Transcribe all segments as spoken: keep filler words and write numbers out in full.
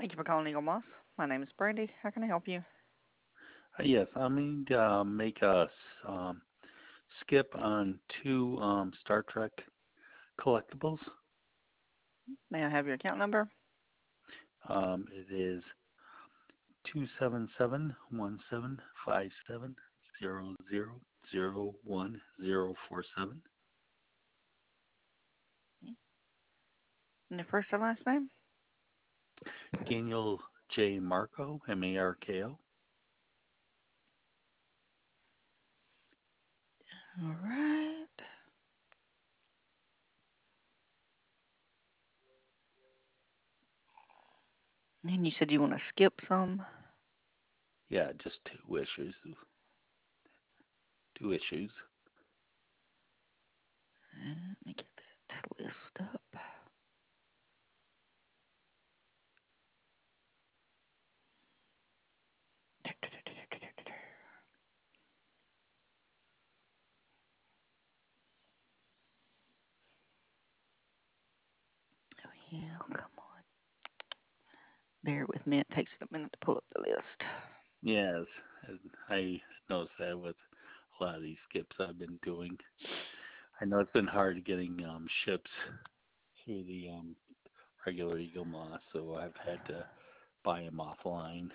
Thank you for calling Eagle Moss. My name is Brandy. How can I help you? Uh, Yes, I mean to uh, make a s- um, skip on two um, Star Trek collectibles. May I have your account number? Um, it is two seven seven one seven five seven zero zero zero one zero four seven. And your first and last name? Daniel J. Marco, M A R K O. All right. And you said you want to skip some? Yeah, just two issues. Two issues. Uh, Let me get that list up. Oh, yeah, come on. Bear with me. It takes a minute to pull up the list. Yes, and I noticed that with a lot of these skips I've been doing. I know it's been hard getting um, ships through the um, regular Eagle Moss, so I've had to buy them offline.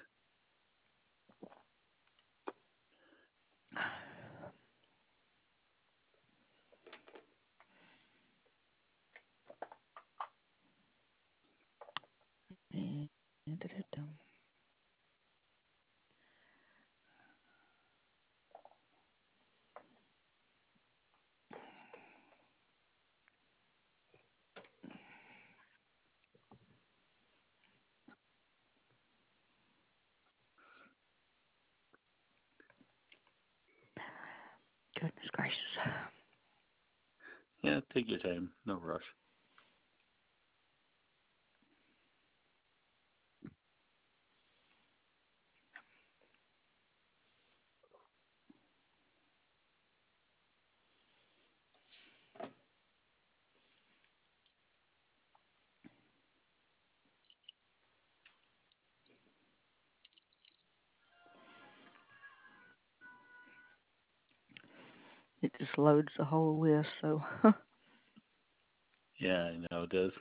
Goodness gracious. Yeah, take your time, no rush. It just loads the whole list, so. Yeah, I know it does.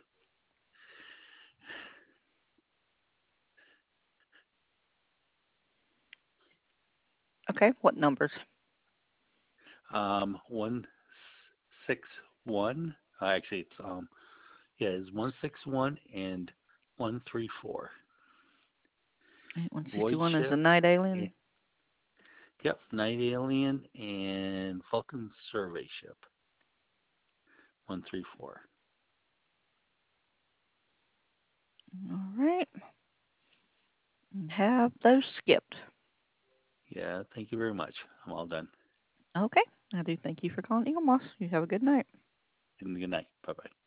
Okay, what numbers? Um, one six one. Uh, actually, it's um, yeah, it's one six one and one three four. Void one sixty-one is the ship. night And, alien. yep, Night Alien and Vulcan Survey Ship. One three four. All right. Have those skipped. Yeah, thank you very much. I'm all done. Okay. I do thank you for calling Eagle Moss. You have a good night. And good night. Bye bye.